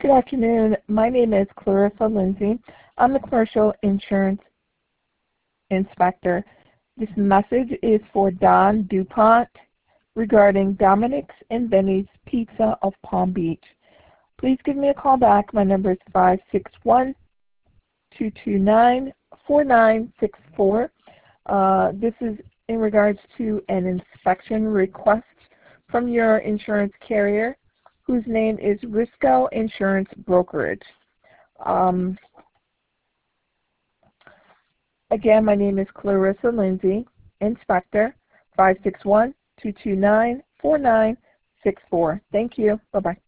Good afternoon. My name is Clarissa Lindsay. I'm the Commercial Insurance Inspector. This message is for Don DuPont regarding Dominic's and Benny's Pizza of Palm Beach. Please give me a call back. My number is 561-229-4964. This is in regards to an inspection request from your insurance carrier, whose name is Risco Insurance Brokerage. Again, my name is Clarissa Lindsay, Inspector, 561-229-4964. Thank you. Bye-bye.